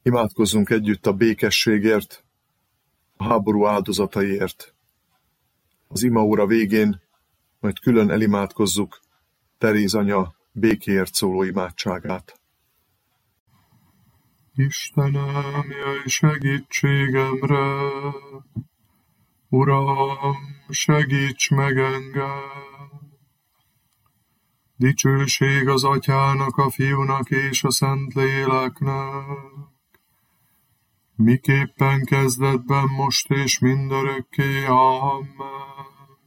Imádkozzunk együtt a békességért, a háború áldozataiért. Az imaóra végén majd külön elimádkozzuk Teréz anya békéért szóló imádságát. Istenem, jöjj segítségemre! Uram, segíts meg engem! Dicsőség az Atyának, a Fiúnak és a Szentléleknek, miképpen kezdetben, most és mindörökké. Amen.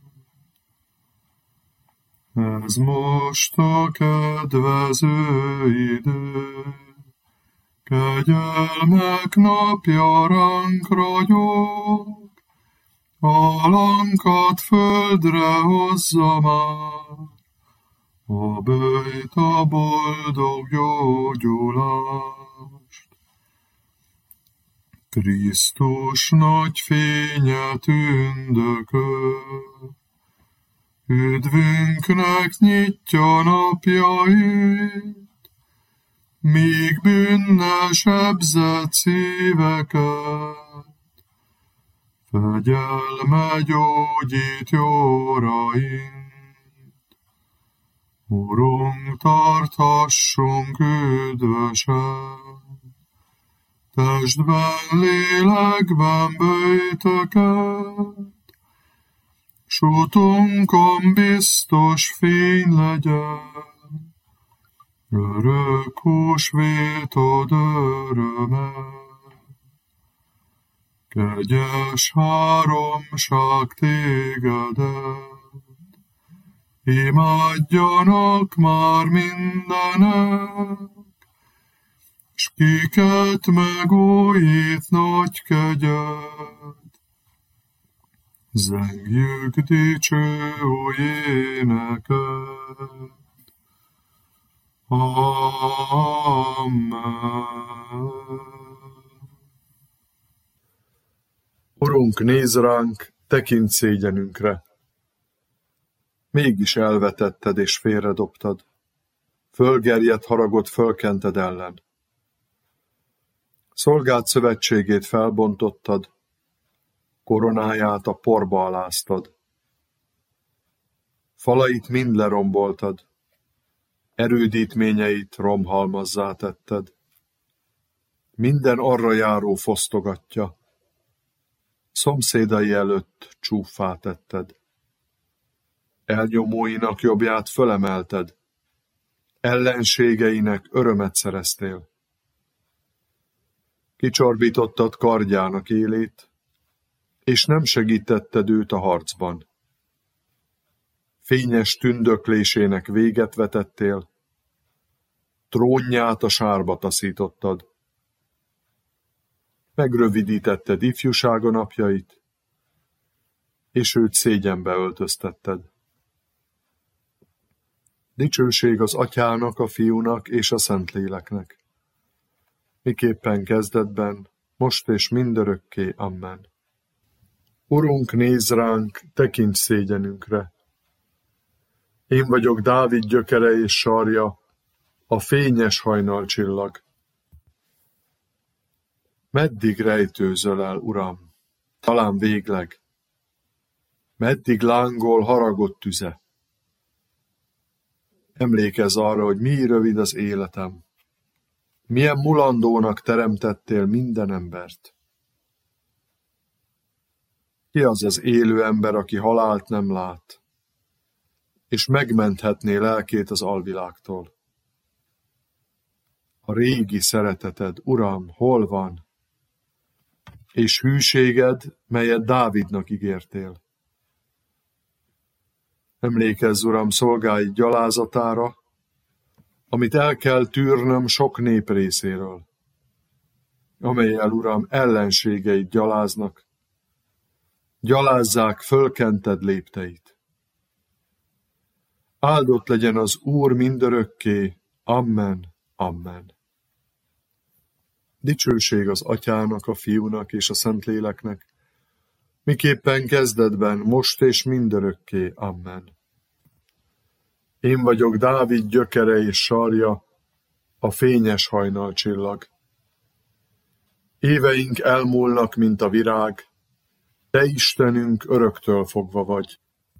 Ez most a kedvező idő, kegyelmek napja ránk ragyog, alankat földre hozza már, a böjt a boldog gyógyulást. Krisztus nagy fénye tündököl, üdvünknek nyitja napjait, míg bűnnel sebzett szíveket, fegyelme gyógyít jóraink. Urunk, tarthassunk üdvösen, testben, lélekben böjtöket, s utunkon biztos fény legyen, örök húsvétod öröme. Kegyes háromság tégedet, imádjanak már mindenek, s kiket megújít nagy kegyed. Zengjük dicső új éneket. Amen. Urunk, nézz ránk, tekints szégyenünkre. Mégis elvetetted és félredobtad, fölgerjedt haragot fölkented ellen. Szolgád szövetségét felbontottad, koronáját a porba aláztad. Falait mind leromboltad, erődítményeit romhalmazzá tetted. Minden arra járó fosztogatja, szomszédai előtt csúffá tetted. Elnyomóinak jobbját fölemelted, ellenségeinek örömet szereztél. Kicsorbítottad kardjának élét, és nem segítetted őt a harcban. Fényes tündöklésének véget vetettél, trónját a sárba taszítottad. Megrövidítetted ifjúsága napjait, és őt szégyenbe öltöztetted. Dicsőség az Atyának, a Fiúnak és a Szentléleknek, miképpen kezdetben, most és mindörökké. Amen. Urunk, nézz ránk, tekints szégyenünkre. Én vagyok Dávid gyökere és sarja, a fényes hajnalcsillag. Meddig rejtőzöl el, Uram, talán végleg? Meddig lángol haragott tüze? Emlékezz arra, hogy mi rövid az életem. Milyen mulandónak teremtettél minden embert. Ki az az élő ember, aki halált nem lát, és megmenthetné lelkét az alvilágtól? A régi szereteted, Uram, hol van? És hűséged, melyet Dávidnak ígértél. Emlékezz, Uram, szolgáid gyalázatára, amit el kell tűrnöm sok nép részéről, amellyel, Uram, ellenségeid gyaláznak, gyalázzák fölkented lépteit. Áldott legyen az Úr mindörökké. Amen. Amen. Dicsőség az Atyának, a Fiúnak és a Szentléleknek, miképpen kezdetben, most és mindörökké. Amen. Én vagyok Dávid gyökere és sarja, a fényes hajnalcsillag. Éveink elmúlnak, mint a virág, Te Istenünk öröktől fogva vagy.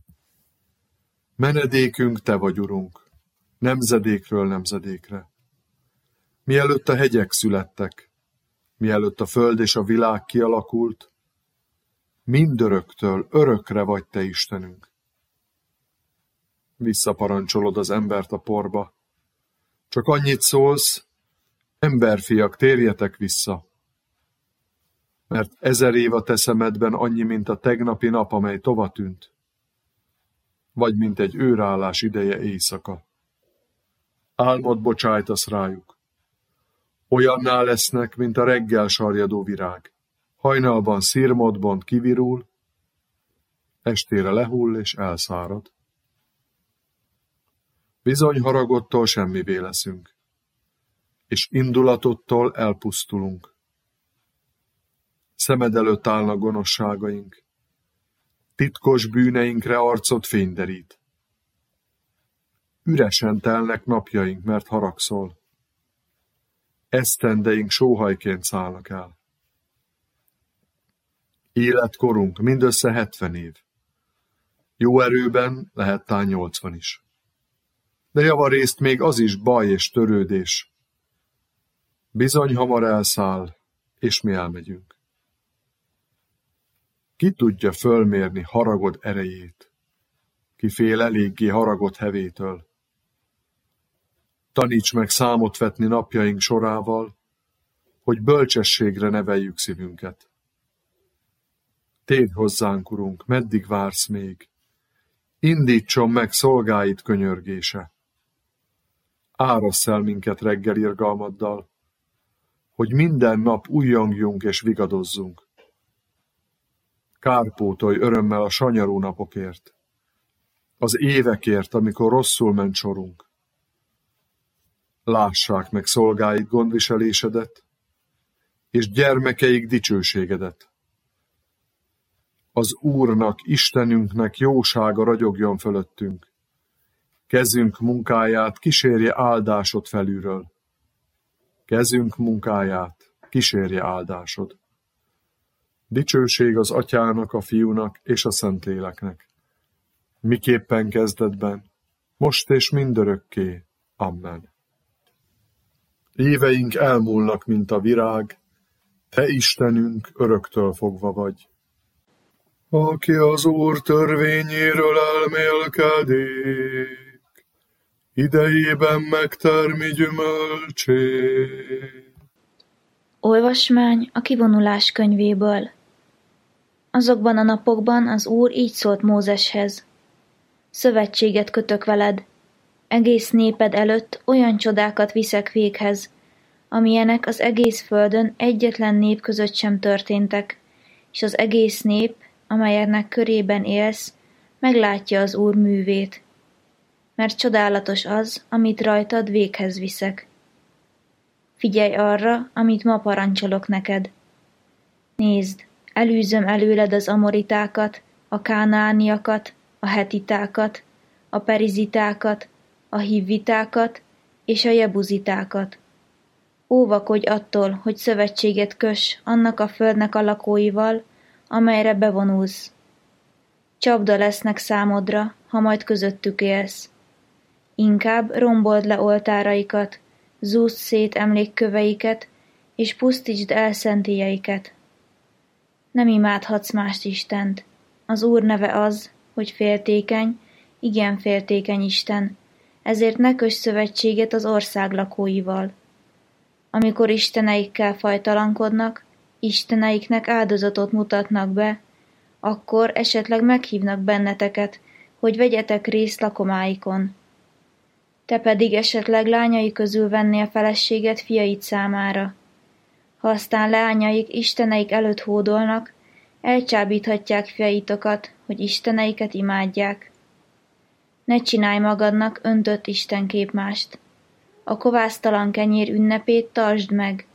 Menedékünk Te vagy, Urunk, nemzedékről nemzedékre. Mielőtt a hegyek születtek, mielőtt a föld és a világ kialakult, mindöröktől örökre vagy Te Istenünk. Visszaparancsolod az embert a porba. Csak annyit szólsz, emberfiak, térjetek vissza. Mert 1000 év a te szemedben annyi, mint a tegnapi nap, amely tovatűnt, vagy mint egy őrállás ideje éjszaka. Álmot bocsájtasz rájuk. Olyanná lesznek, mint a reggel sarjadó virág. Hajnalban szirmot bont, kivirul, estére lehull és elszárad. Bizony haragodtól semmivé leszünk, és indulatottól elpusztulunk. Szemed előtt állnak gonoszságaink, titkos bűneinkre arcod fényderít. Üresen telnek napjaink, mert haragszol. Esztendeink sóhajként szállnak el. Életkorunk mindössze 70 év. Jó erőben lehet tán 80 is. De javarészt még az is baj és törődés. Bizony hamar elszáll, és mi elmegyünk. Ki tudja fölmérni haragod erejét? Ki fél eléggé haragod hevétől? Taníts meg számot vetni napjaink sorával, hogy bölcsességre neveljük szívünket. Térj hozzánk, Urunk, meddig vársz még? Indítson meg szolgáid könyörgése. Árassz el minket reggel irgalmaddal, hogy minden nap ujjangjunk és vigadozzunk. Kárpótolj örömmel a sanyarú napokért, az évekért, amikor rosszul ment sorunk. Lássák meg szolgáid gondviselésedet, és gyermekeik dicsőségedet. Az Úrnak, Istenünknek jósága ragyogjon fölöttünk. Kezünk munkáját kísérje áldásod felülről. Kezünk munkáját kísérje áldásod. Dicsőség az Atyának, a Fiúnak és a Szentléleknek. Miképpen kezdetben, most és mindörökké. Amen. Éveink elmúlnak, mint a virág, Te Istenünk öröktől fogva vagy. Aki az Úr törvényéről elmélkedik, idejében megtermi gyümölcsét. Olvasmány a kivonulás könyvéből. Azokban a napokban az Úr így szólt Mózeshez. Szövetséget kötök veled, egész néped előtt olyan csodákat viszek véghez, amilyenek az egész földön egyetlen nép között sem történtek, és az egész nép, amelyeknek körében élsz, meglátja az Úr művét. Mert csodálatos az, amit rajtad véghez viszek. Figyelj arra, amit ma parancsolok neked. Nézd, elűzöm előled az amoritákat, a kánaániakat, a hetitákat, a perizitákat, a hivvitákat és a jebuzitákat. Óvakodj attól, hogy szövetséget köss annak a földnek a lakóival, amelyre bevonulsz. Csapda lesznek számodra, ha majd közöttük élsz. Inkább rombold le oltáraikat, zúzd szét emlékköveiket, és pusztítsd el szentélyeiket. Nem imádhatsz mást Istent. Az Úr neve az, hogy féltékeny, igen féltékeny Isten, ezért ne köss szövetséget az ország lakóival. Amikor isteneikkel fajtalankodnak, isteneiknek áldozatot mutatnak be, akkor esetleg meghívnak benneteket, hogy vegyetek részt lakomáikon. Te pedig esetleg lányai közül vennél feleséget fiaid számára. Ha aztán leányaik isteneik előtt hódolnak, elcsábíthatják fiaitokat, hogy isteneiket imádják. Ne csinálj magadnak öntött istenképmást. A kovásztalan kenyér ünnepét tartsd meg.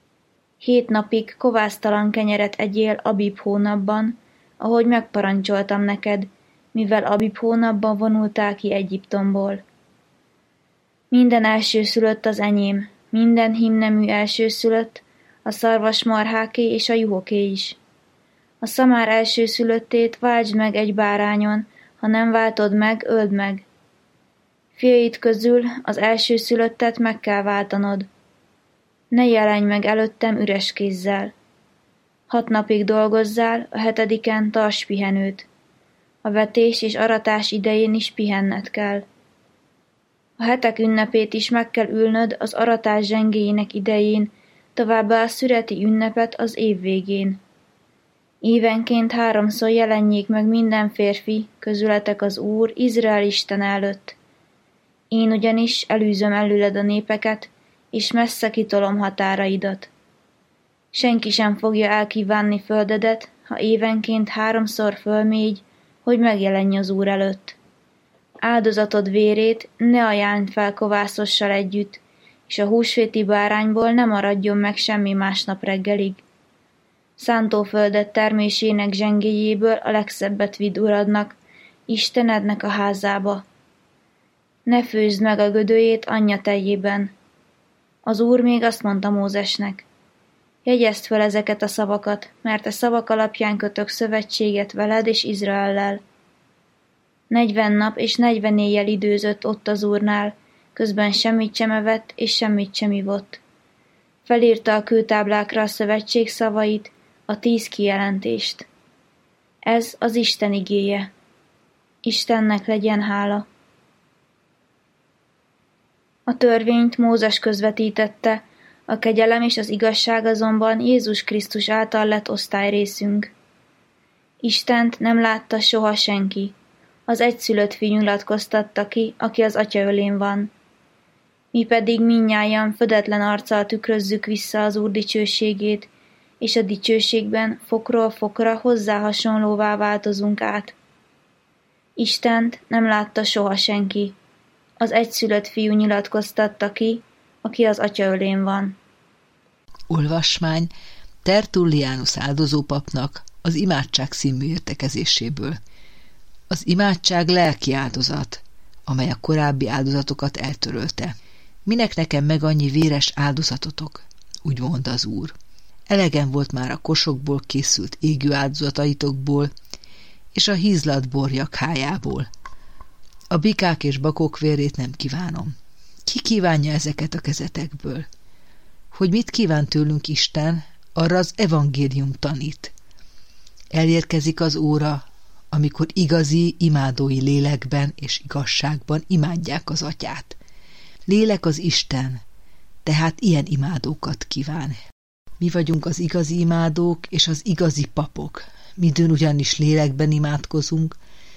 7 napig kovásztalan kenyeret egyél Abib hónapban, ahogy megparancsoltam neked, mivel Abib hónapban vonultál ki Egyiptomból. Minden elsőszülött az enyém, minden hímnemű elsőszülött, a szarvasmarháké és a juhoké is. A szamár elsőszülöttét váltsd meg egy bárányon, ha nem váltod meg, öld meg. Fiaid közül az elsőszülöttet meg kell váltanod. Ne jelenj meg előttem üres kézzel. 6 napig dolgozzál, a 7. tarts pihenőt. A vetés és aratás idején is pihenned kell. A hetek ünnepét is meg kell ülnöd az aratás zsengéjének idején, továbbá a szüreti ünnepet az év végén. Évenként 3-szor jelenjék meg minden férfi, közületek az Úr, Izrael Isten előtt. Én ugyanis elűzöm előled a népeket, és messze kitolom határaidat. Senki sem fogja elkívánni földedet, ha évenként 3-szor fölmégy, hogy megjelenj az Úr előtt. Áldozatod vérét ne ajánld fel kovászossal együtt, és a húsvéti bárányból ne maradjon meg semmi másnap reggelig. Szántóföldet termésének zsengéjéből a legszebbet vidd uradnak, Istenednek a házába. Ne főzd meg a gödőjét anyja tejében. Az Úr még azt mondta Mózesnek: jegyezd fel ezeket a szavakat, mert a szavak alapján kötök szövetséget veled és Izraellel. 40 nap és 40 éjjel időzött ott az Úrnál, közben semmit sem evett és semmit sem ivott. Felírta a kőtáblákra a szövetség szavait, a 10 kijelentést. Ez az Isten igéje. Istennek legyen hála. A törvényt Mózes közvetítette, a kegyelem és az igazság azonban Jézus Krisztus által lett osztályrészünk. Istent nem látta soha senki, az egyszülött fiú nyilatkoztatta ki, aki az Atya ölén van. Mi pedig mindnyájan födetlen arccal tükrözzük vissza az Úr dicsőségét, és a dicsőségben fokról fokra hozzá hasonlóvá változunk át. Istent nem látta soha senki, az egyszülött fiú nyilatkoztatta ki, aki az Atya ölén van. Olvasmány Tertullianus áldozópapnak az imádság című értekezéséből. Az imádság lelki áldozat, amely a korábbi áldozatokat eltörölte. Minek nekem meg annyi véres áldozatotok? Úgy mondta az Úr. Elegem volt már a kosokból készült égő áldozataitokból, és a hízlat borjak hájából. A bikák és bakok vérét nem kívánom. Ki kívánja ezeket a kezetekből? Hogy mit kíván tőlünk Isten, arra az evangélium tanít. Elérkezik az óra, amikor igazi imádói lélekben és igazságban imádják az Atyát. Lélek az Isten, tehát ilyen imádókat kíván. Mi vagyunk az igazi imádók és az igazi papok. Midőn ugyanis lélekben imádkozunk,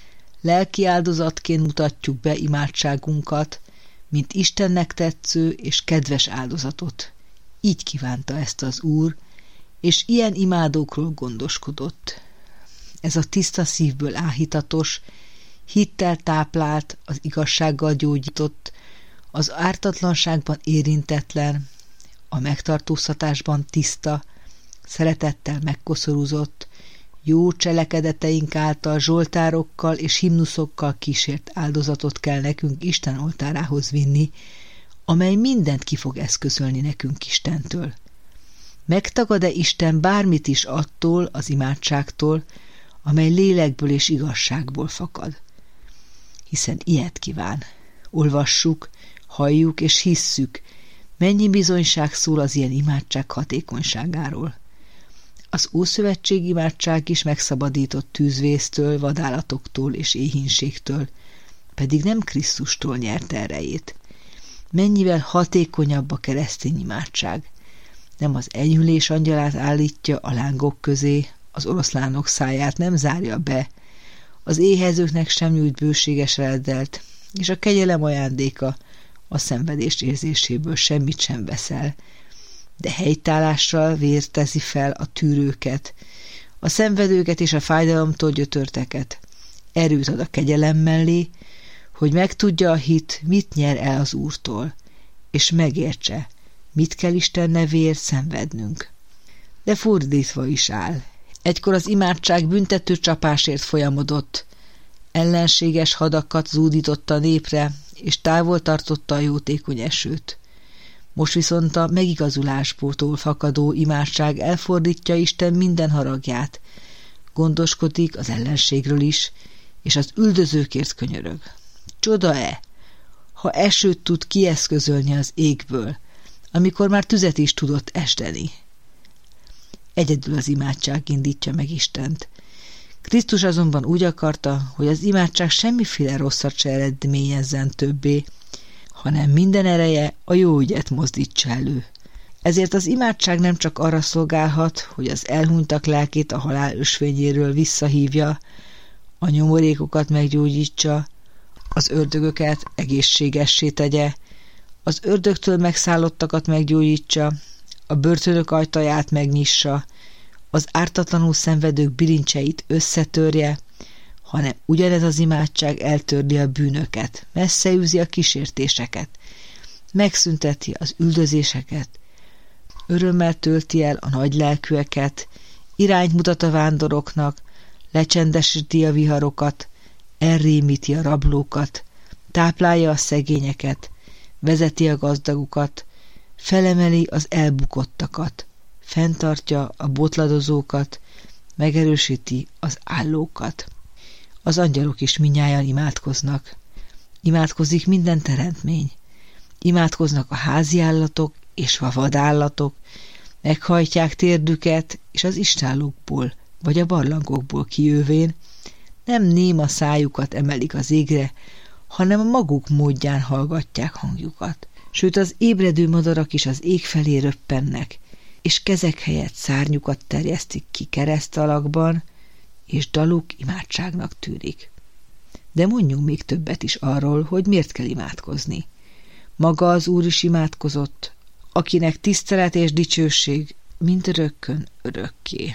lelki áldozatként mutatjuk be imádságunkat, mint Istennek tetsző és kedves áldozatot. Így kívánta ezt az Úr, és ilyen imádókról gondoskodott. Ez a tiszta szívből áhítatos, hittel táplált, az igazsággal gyógyított, az ártatlanságban érintetlen, a megtartóztatásban tiszta, szeretettel megkoszorúzott, jó cselekedeteink által zsoltárokkal és himnuszokkal kísért áldozatot kell nekünk Isten oltárához vinni, amely mindent ki fog eszközölni nekünk Istentől. Megtagad-e Isten bármit is attól, az imádságtól, amely lélekből és igazságból fakad? Hiszen ilyet kíván. Olvassuk, halljuk és hisszük, mennyi bizonyság szól az ilyen imádság hatékonyságáról. Az Ószövetség imádság is megszabadított tűzvésztől, vadállatoktól és éhínségtől, pedig nem Krisztustól nyerte erejét. Mennyivel hatékonyabb a keresztény imádság. Nem az enyhülés angyalát állítja a lángok közé, az oroszlánok száját nem zárja be, az éhezőknek sem nyújt bőséges reddelt, és a kegyelem ajándéka a szenvedés érzéséből semmit sem veszel, de helytállással vértezi fel a tűrőket, a szenvedőket és a fájdalomtól gyötörteket. Erőt ad a kegyelem mellé, hogy megtudja a hit, mit nyer el az Úrtól, és megértse, mit kell Isten nevéért szenvednünk. De fordítva is áll. Egykor az imádság büntető csapásért folyamodott, ellenséges hadakat zúdította a népre, és távol tartotta a jótékony esőt. Most viszont a megigazulásból fakadó imádság elfordítja Isten minden haragját, gondoskodik az ellenségről is, és az üldözőkért könyörög. Csoda-e, ha esőt tud kieszközölni az égből, amikor már tüzet is tudott esteni? Egyedül az imádság indítja meg Istent. Krisztus azonban úgy akarta, hogy az imádság semmiféle rosszat se eredményezzen többé, hanem minden ereje a jó ügyet mozdítsa elő. Ezért az imádság nem csak arra szolgálhat, hogy az elhunytak lelkét a halál ösvényéről visszahívja, a nyomorékokat meggyógyítsa, az ördögöket egészségessé tegye, az ördögtől megszállottakat meggyógyítsa, a börtönök ajtaját megnyissa, az ártatlanul szenvedők bilincseit összetörje, hanem ugyanez az imádság eltörli a bűnöket, messze űzi a kísértéseket, megszünteti az üldözéseket, örömmel tölti el a nagylelkűeket, irányt mutat a vándoroknak, lecsendesíti a viharokat, elrémíti a rablókat, táplálja a szegényeket, vezeti a gazdagokat, felemeli az elbukottakat, fenntartja a botladozókat, megerősíti az állókat. Az angyalok is mindnyájan imádkoznak. Imádkozik minden teremtmény. Imádkoznak a háziállatok és a vadállatok, meghajtják térdüket, és az istállókból vagy a barlangokból kijövén nem néma szájukat emelik az égre, hanem a maguk módján hallgatják hangjukat. Sőt, az ébredő madarak is az ég felé röppennek, és kezek helyett szárnyukat terjesztik ki kereszt alakban, és daluk imádságnak tűnik. De mondjunk még többet is arról, hogy miért kell imádkozni. Maga az Úr is imádkozott, akinek tisztelet és dicsőség mindörökkön örökké.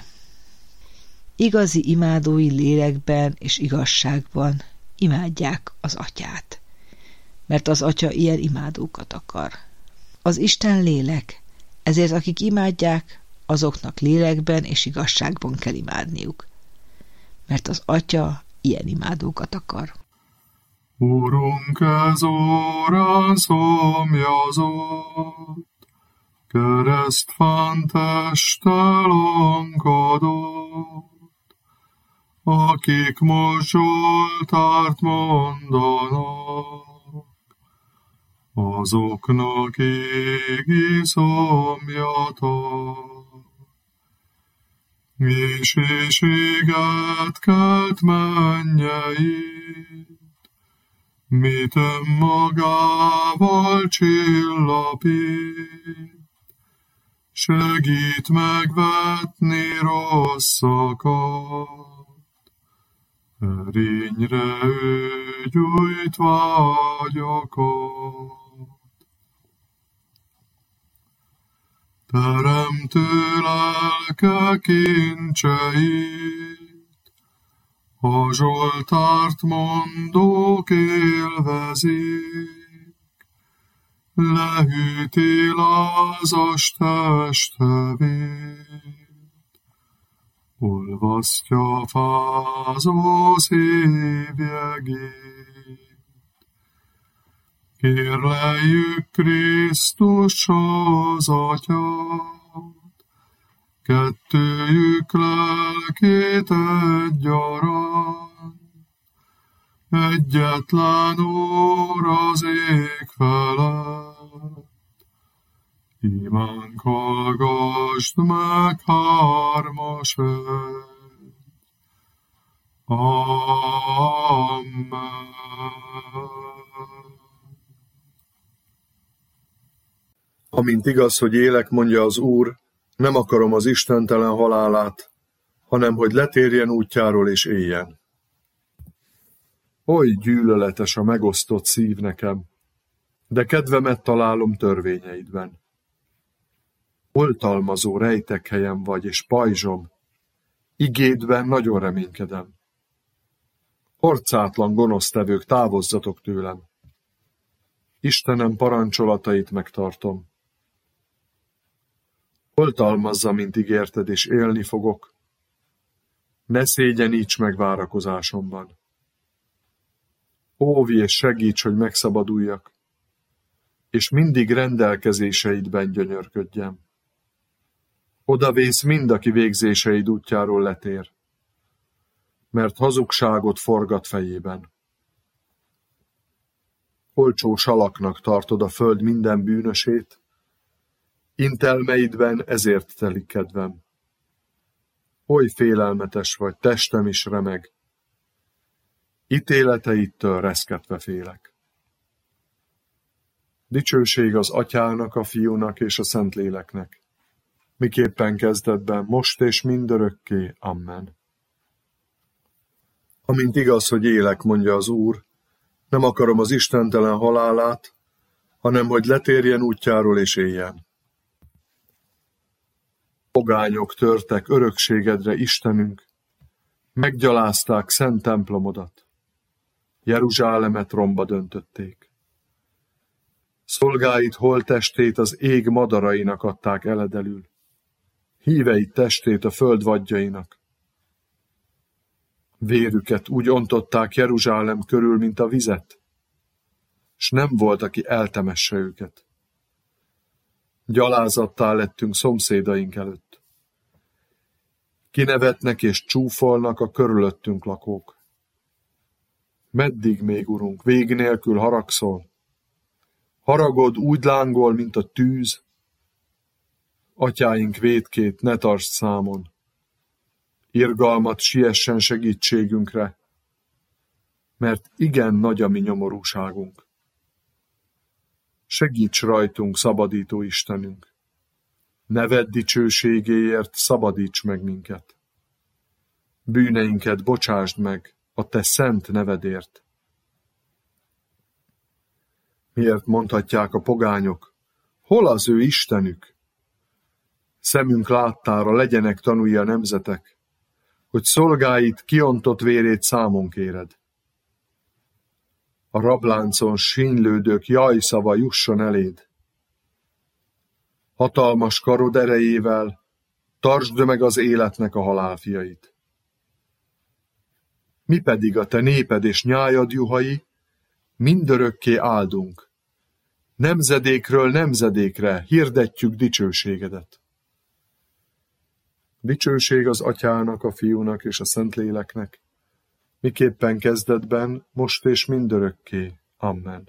Igazi imádói lélekben és igazságban imádják az Atyát, mert az Atya ilyen imádókat akar. Az Isten lélek, ezért akik imádják, azoknak lélekben és igazságban kell imádniuk, mert az Atya ilyen imádókat akar. Urunk, ez órán szomjazott, keresztfán testelonkadott, akik most Zsoltárt mondanak, azoknak égi szomjatak. És éjséget kelt mennyeit, mit önmagával csillapít, segít megvetni rosszakat, erényre ő gyújt vágyakat. Teremtő lelke kincseit, a Zsoltárt mondók élvezik, lehűti lázas testhevét, olvasztja fázó szívjegét. Kérleljük Krisztus az Atyát, kettőjük lelkét egyaránt, egyetlen Úr az ég felett. Imánk hallgasd meg hármas egy. Amen. Amint igaz, hogy élek, mondja az Úr, nem akarom az istentelen halálát, hanem hogy letérjen útjáról és éljen. Oly gyűlöletes a megosztott szív nekem, de kedvemet találom törvényeidben. Oltalmazó rejtekhelyem vagy és pajzsom, igédben nagyon reménykedem. Arcátlan gonosztevők, távozzatok tőlem. Istenem parancsolatait megtartom. Oltalmazza, mint ígérted, és élni fogok. Ne szégyeníts meg várakozásomban. Óvj és segíts, hogy megszabaduljak, és mindig rendelkezéseidben gyönyörködjem. Odavész mind, aki végzéseid útjáról letér, mert hazugságot forgat fejében. Olcsó salaknak tartod a föld minden bűnösét, intelmeidben ezért telik kedvem. Oly félelmetes vagy, testem is remeg, ítéleteidtől reszketve félek. Dicsőség az Atyának, a Fiúnak és a Szentléleknek, miképpen kezdetben, most és mindörökké. Amen. Amint igaz, hogy élek, mondja az Úr, nem akarom az istentelen halálát, hanem hogy letérjen útjáról és éljen. Pogányok törtek örökségedre, Istenünk, meggyalázták szent templomodat, Jeruzsálemet romba döntötték. Szolgáid holttestét az ég madarainak adták eledelül, híveid testét a föld vadjainak. Vérüket úgy ontották Jeruzsálem körül, mint a vizet, s nem volt, aki eltemesse őket. Gyalázattá lettünk szomszédaink előtt. Kinevetnek és csúfolnak a körülöttünk lakók. Meddig még, Urunk, vég nélkül haragszol? Haragod úgy lángol, mint a tűz. Atyáink vétkét ne tartsd számon. Irgalmat siessen segítségünkre, mert igen nagy a mi nyomorúságunk. Segíts rajtunk, szabadító Istenünk! Neved dicsőségéért szabadíts meg minket! Bűneinket bocsásd meg a te szent nevedért! Miért mondhatják a pogányok, hol az ő Istenük? Szemünk láttára legyenek tanúi a nemzetek, hogy szolgáid kiontott vérét számon kéred. A rabláncon sínylődők jajszava jusson eléd. Hatalmas karod erejével tartsd meg az életnek a halálfiait. Mi pedig a te néped és nyájad juhai, mindörökké áldunk. Nemzedékről nemzedékre hirdetjük dicsőségedet. Dicsőség az Atyának, a Fiúnak és a Szentléleknek, miképpen kezdetben, most és mindörökké. Amen.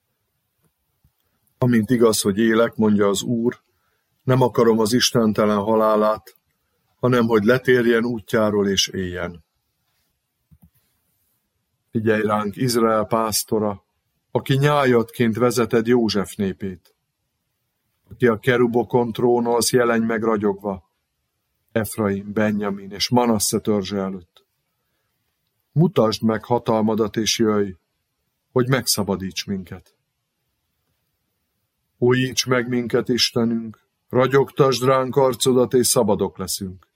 Amint igaz, hogy élek, mondja az Úr, nem akarom az istentelen halálát, hanem hogy letérjen útjáról és éljen. Figyelj ránk, Izrael pásztora, aki nyájadként vezeted József népét, aki a kerubokon trónolsz, jelenj meg ragyogva, Efraim, Benjamin és Manasse törzse előtt. Mutasd meg hatalmadat és jöjj, hogy megszabadíts minket. Újíts meg minket, Istenünk, ragyogtasd ránk arcodat, és szabadok leszünk.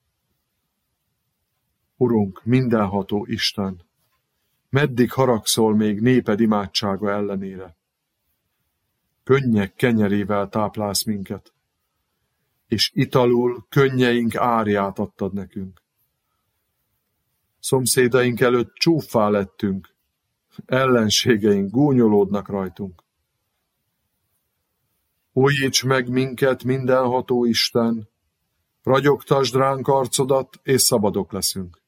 Urunk, mindenható Isten, meddig haragszol még néped imádsága ellenére? Könnyek kenyerével táplálsz minket, és italul könnyeink árját adtad nekünk. Szomszédaink előtt csúffá lettünk, ellenségeink gúnyolódnak rajtunk. Újíts meg minket, mindenható Isten, ragyogtasd ránk arcodat, és szabadok leszünk.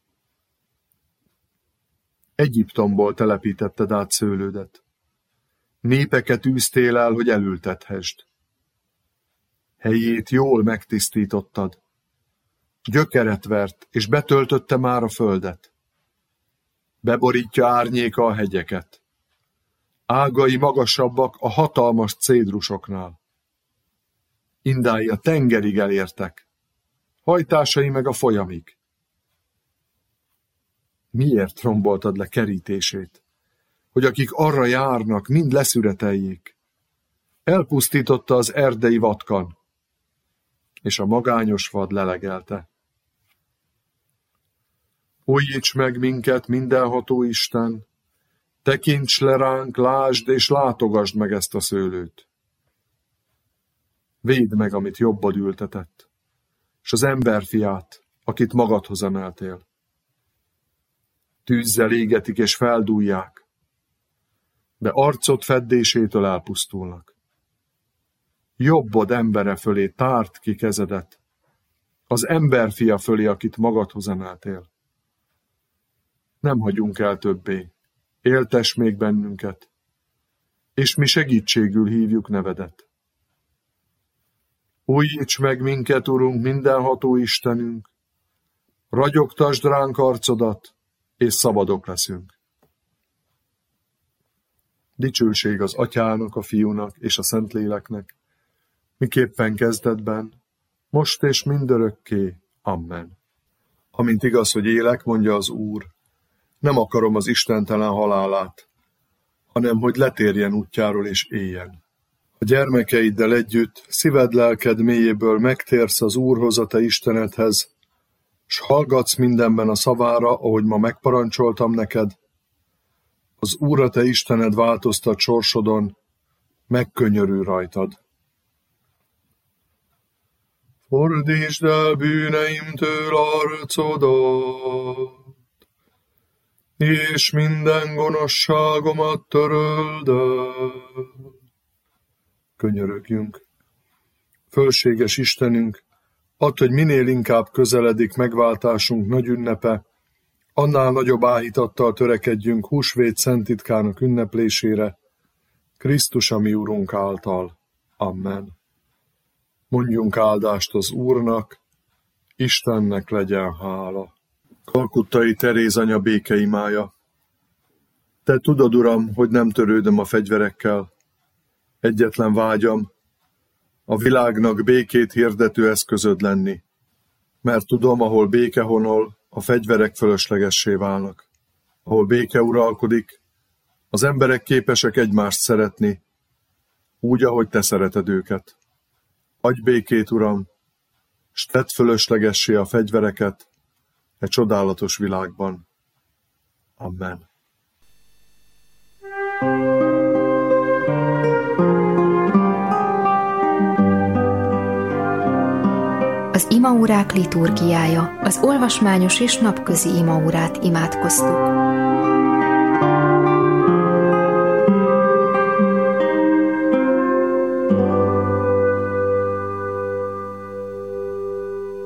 Egyiptomból telepítetted át szőlődet. Népeket űztél el, hogy elültethesd. Helyét jól megtisztítottad. Gyökeret vert, és betöltötte már a földet. Beborítja árnyéka a hegyeket. Ágai magasabbak a hatalmas cédrusoknál. Indái a tengerig elértek, hajtásai meg a folyamig. Miért romboltad le kerítését, hogy akik arra járnak, mind leszüreteljék? Elpusztította az erdei vatkan, és a magányos vad lelegelte. Újíts meg minket, mindenható Isten, tekints le ránk, lásd és látogasd meg ezt a szőlőt. Védd meg, amit jobbad ültetett, s az emberfiát, akit magadhoz emeltél. Tűzzel égetik és feldúlják. de arcod feddésétől elpusztulnak. Jobbod embere fölé tárd ki kezedet, az emberfia fölé, akit magadhoz emeltél. Nem hagyunk el többé, éltess még bennünket, és mi segítségül hívjuk nevedet. Újíts meg minket, Urunk, mindenható Istenünk, ragyogtasd ránk arcodat, és szabadok leszünk. Dicsőség az Atyának, a Fiúnak és a Szentléleknek, miképpen kezdetben, most és mindörökké. Amen. Amint igaz, hogy élek, mondja az Úr, nem akarom az istentelen halálát, hanem hogy letérjen útjáról és éljen. A gyermekeiddel együtt szíved lelked mélyéből megtérsz az Úrhoz, a te Istenedhez, s hallgatsz mindenben a szavára, ahogy ma megparancsoltam neked. Az Úr, a te Istened változtat sorsodon, megkönyörül rajtad. Fordítsd el bűneimtől arcodat, és minden gonoszságomat töröld el. Könyörögjünk. Fölséges Istenünk, add, hogy minél inkább közeledik megváltásunk nagy ünnepe, annál nagyobb áhítattal törekedjünk húsvét szent titkának ünneplésére, Krisztus a mi Urunk által. Amen. Mondjunk áldást az Úrnak, Istennek legyen hála. Kalkuttai Teréz anya békeimája. Te tudod, Uram, hogy nem törődöm a fegyverekkel. Egyetlen vágyam, a világnak békét hirdető eszközöd lenni, mert tudom, ahol béke honol, a fegyverek fölöslegessé válnak. Ahol béke uralkodik, az emberek képesek egymást szeretni, úgy, ahogy te szereted őket. Adj békét, Uram, s tedd fölöslegessé a fegyvereket e csodálatos világban. Amen. Az imaórák liturgiája, az olvasmányos és napközi imaórát imádkoztuk.